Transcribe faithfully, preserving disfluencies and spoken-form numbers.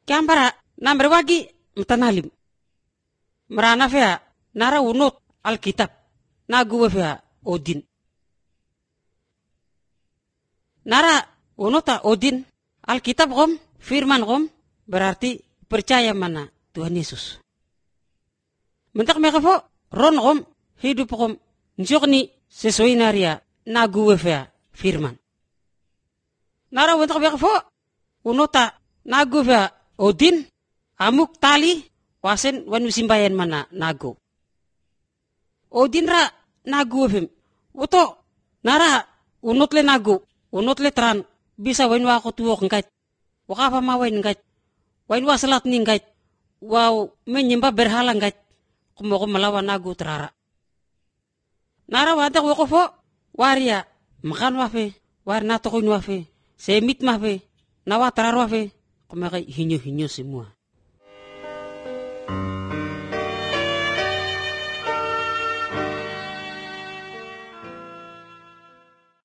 Kiambara nambre wagi mtanalim. Marana fea nara unot Alkitab nagu fea Odin. Nara unota Odin Alkitab kom firman kom berarti percaya mana Tuhan Yesus. Mentak mereka fo ron kom hidup kom njokni sesuai naria nagu fea firman. Nara mentak mereka fo unota nagu fea Odin amuk tali wasen wan simbayan mana nagu. Odin ra nagu fem. Uto nara unot le nagu, unot le tran bisa wan wa ko tuok ngait. Waka pa mawain ngait. Wan wa salat ni ngait. Wow menyembah berhala ngait. Kumo melawan nagu terara. Nara wada ko fo waria makan wafe, war na to wafe, semit mafe, nawa terara wafe. Kumakai hinyo-hinyo semua.